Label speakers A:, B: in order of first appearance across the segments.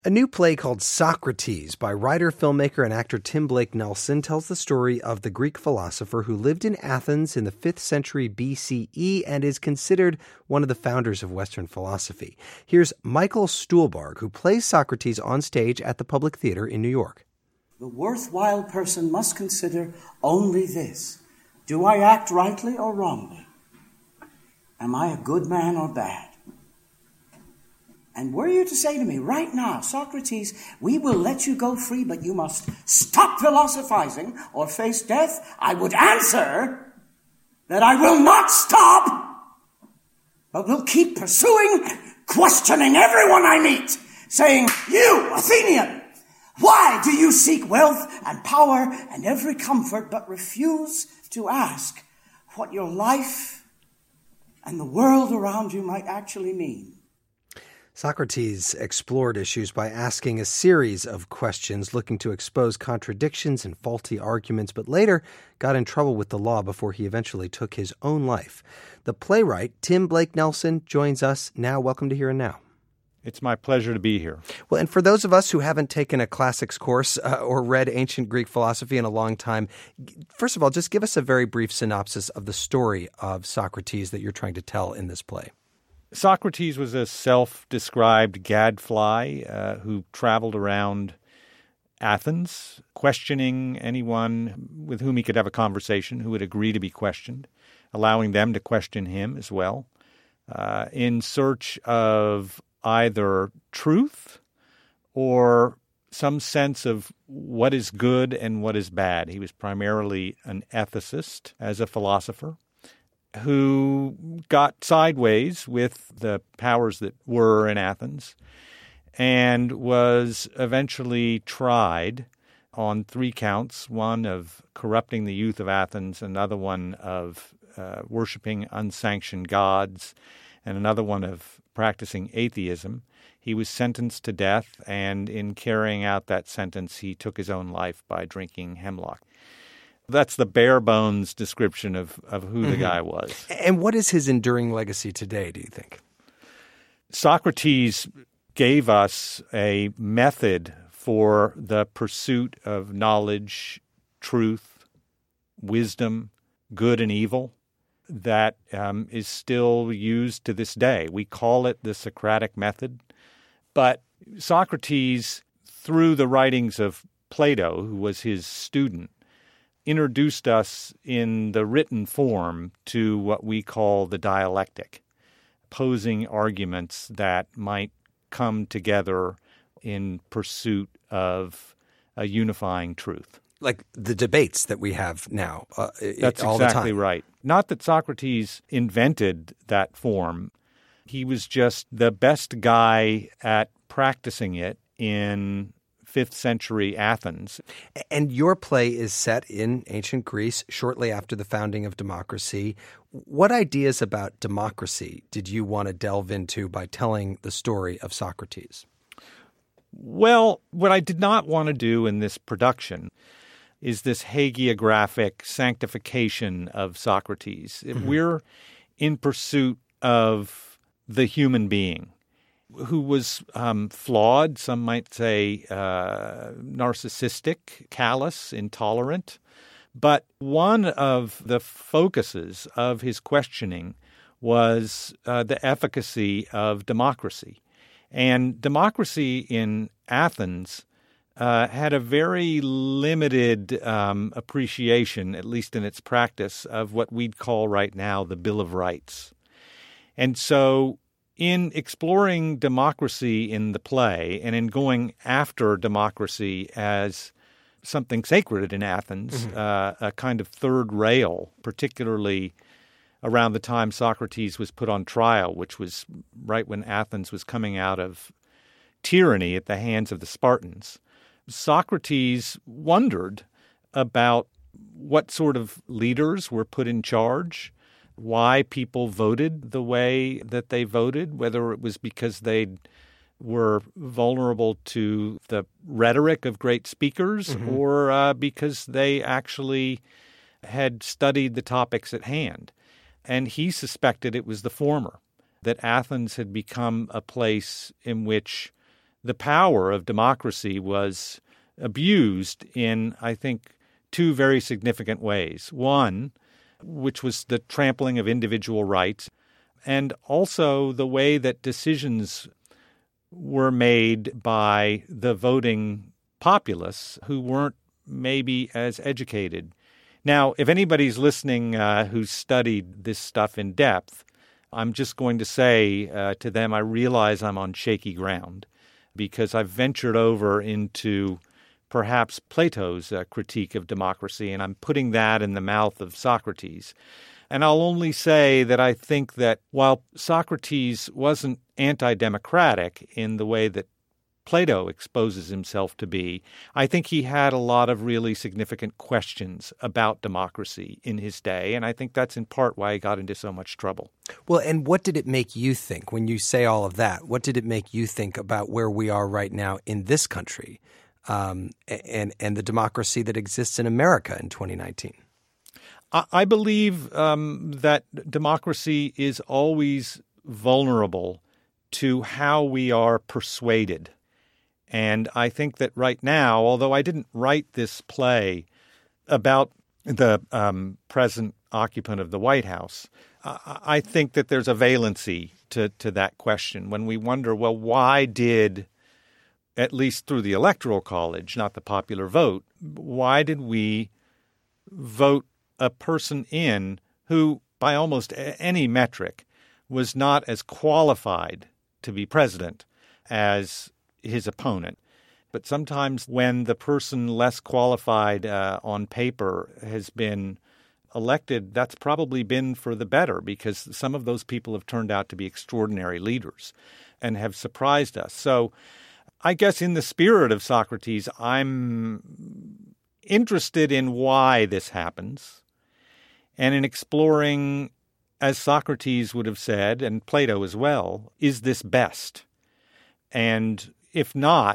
A: A new play called Socrates by writer, filmmaker, and actor Tim Blake Nelson tells the story of the Greek philosopher who lived in Athens in the 5th century BCE and is considered one of the founders of Western philosophy. Here's Michael Stuhlbarg, who plays Socrates on stage at the Public Theater in New York.
B: The worthwhile person must consider only this: do I act rightly or wrongly? Am I a good man or bad? And were you to say to me right now, Socrates, we will let you go free, but you must stop philosophizing or face death, I would answer that I will not stop, but will keep pursuing, questioning everyone I meet, saying, you, Athenian, why do you seek wealth and power and every comfort, but refuse to ask what your life and the world around you might actually mean?
A: Socrates explored issues by asking a series of questions looking to expose contradictions and faulty arguments, but later got in trouble with the law before he eventually took his own life. The playwright, Tim Blake Nelson, joins us now. Welcome to Here and Now.
C: It's my pleasure to be here.
A: Well, and for those of us who haven't taken a classics course or read ancient Greek philosophy in a long time, first of all, just give us a very brief synopsis of the story of Socrates that you're trying to tell in this play.
C: Socrates was a self-described gadfly who traveled around Athens, questioning anyone with whom he could have a conversation who would agree to be questioned, allowing them to question him as well, in search of either truth or some sense of what is good and what is bad. He was primarily an ethicist as a philosopher who got sideways with the powers that were in Athens and was eventually tried on 3 counts, one of corrupting the youth of Athens, another one of worshiping unsanctioned gods, and another one of practicing atheism. He was sentenced to death, and in carrying out that sentence, he took his own life by drinking hemlock. That's the bare bones description of who the guy was.
A: And what is his enduring legacy today, do you think?
C: Socrates gave us a method for the pursuit of knowledge, truth, wisdom, good and evil that is still used to this day. We call it the Socratic method. But Socrates, through the writings of Plato, who was his student, introduced us in the written form to what we call the dialectic, posing arguments that might come together in pursuit of a unifying truth.
A: Like the debates that we have now
C: That's
A: all
C: exactly
A: the time.
C: Right. Not that Socrates invented that form. He was just the best guy at practicing it in 5th century Athens.
A: And your play is set in ancient Greece shortly after the founding of democracy. What ideas about democracy did you want to delve into by telling the story of Socrates?
C: Well, what I did not want to do in this production is this hagiographic sanctification of Socrates. We're in pursuit of the human being, who was flawed, some might say narcissistic, callous, intolerant. But one of the focuses of his questioning was the efficacy of democracy. And democracy in Athens had a very limited appreciation, at least in its practice, of what we'd call right now the Bill of Rights. And so in exploring democracy in the play and in going after democracy as something sacred in Athens, a kind of third rail, particularly around the time Socrates was put on trial, which was right when Athens was coming out of tyranny at the hands of the Spartans, Socrates wondered about what sort of leaders were put in charge, why people voted the way that they voted, whether it was because they were vulnerable to the rhetoric of great speakers or because they actually had studied the topics at hand. And he suspected it was the former, that Athens had become a place in which the power of democracy was abused in, I think, two very significant ways. One, which was the trampling of individual rights, and also the way that decisions were made by the voting populace who weren't maybe as educated. Now, if anybody's listening who's studied this stuff in depth, I'm just going to say to them, I realize I'm on shaky ground because I've ventured over into perhaps Plato's critique of democracy, and I'm putting that in the mouth of Socrates. And I'll only say that I think that while Socrates wasn't anti-democratic in the way that Plato exposes himself to be, I think he had a lot of really significant questions about democracy in his day, and I think that's in part why he got into so much trouble.
A: Well, and what did it make you think when you say all of that? What did it make you think about where we are right now in this country and the democracy that exists in America in 2019?
C: I believe that democracy is always vulnerable to how we are persuaded. And I think that right now, although I didn't write this play about the present occupant of the White House, I think that there's a valency to that question when we wonder, well, why did, at least through the Electoral College, not the popular vote, why did we vote a person in who, by almost any metric, was not as qualified to be president as his opponent? But sometimes when the person less qualified on paper has been elected, that's probably been for the better because some of those people have turned out to be extraordinary leaders and have surprised us. So I guess in the spirit of Socrates, I'm interested in why this happens and in exploring, as Socrates would have said, and Plato as well, is this best? And if not,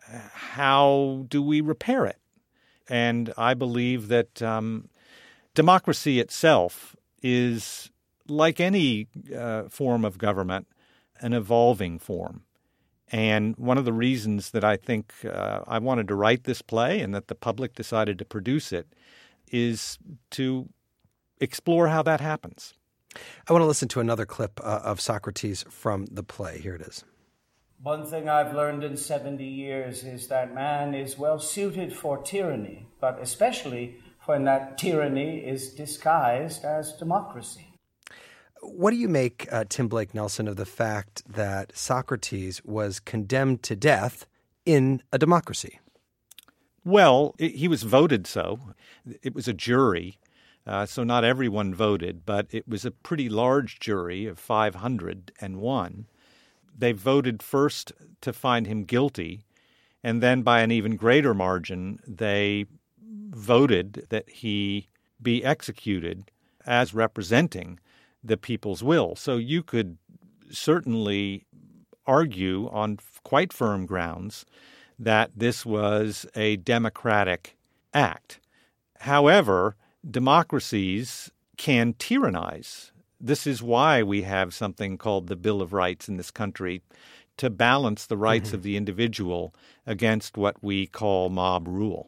C: how do we repair it? And I believe that democracy itself is, like any form of government, an evolving form. And one of the reasons that I think I wanted to write this play and that the public decided to produce it is to explore how that happens.
A: I want to listen to another clip of Socrates from the play. Here it is.
B: One thing I've learned in 70 years is that man is well suited for tyranny, but especially when that tyranny is disguised as democracy.
A: What do you make, Tim Blake Nelson, of the fact that Socrates was condemned to death in a democracy?
C: Well, he was voted so. It was a jury, so not everyone voted, but it was a pretty large jury of 501. They voted first to find him guilty, and then by an even greater margin, they voted that he be executed as representing the people's will. So you could certainly argue on quite firm grounds that this was a democratic act. However, democracies can tyrannize. This is why we have something called the Bill of Rights in this country, to balance the rights of the individual against what we call mob rule.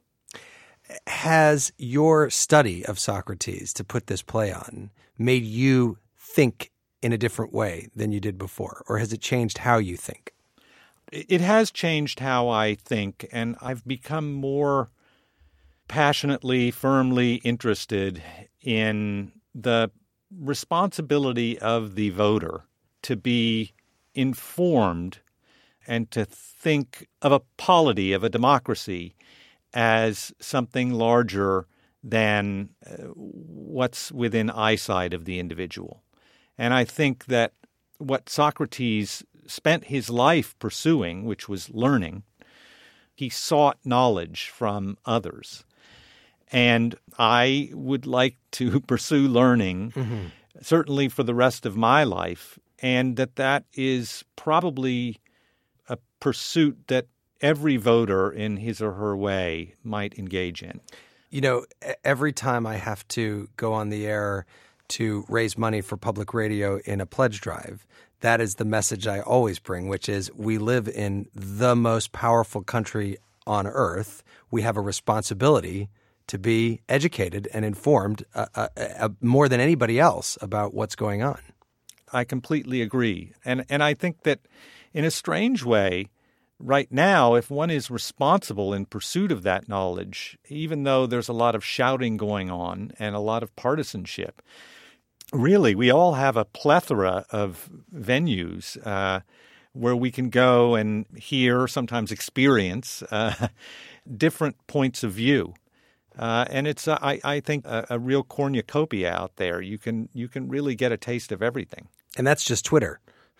A: Has your study of Socrates, to put this play on, made you think in a different way than you did before? Or has it changed how you think?
C: It has changed how I think, and I've become more passionately, firmly interested in the responsibility of the voter to be informed and to think of a polity, of a democracy, as something larger than what's within eyesight of the individual. And I think that what Socrates spent his life pursuing, which was learning, he sought knowledge from others. And I would like to pursue learning, certainly for the rest of my life, and that is probably a pursuit that every voter in his or her way might engage in.
A: You know, every time I have to go on the air to raise money for public radio in a pledge drive, that is the message I always bring, which is we live in the most powerful country on earth. We have a responsibility to be educated and informed more than anybody else about what's going on.
C: I completely agree. And I think that in a strange way, right now, if one is responsible in pursuit of that knowledge, even though there's a lot of shouting going on and a lot of partisanship, really, we all have a plethora of venues where we can go and hear, sometimes experience, different points of view. And it's, I think, a real cornucopia out there. You can really get a taste of everything.
A: And that's just Twitter.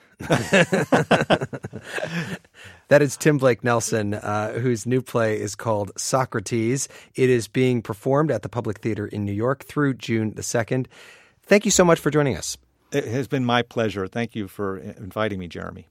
A: That is Tim Blake Nelson, whose new play is called Socrates. It is being performed at the Public Theater in New York through June the 2nd. Thank you so much for joining us.
C: It has been my pleasure. Thank you for inviting me, Jeremy.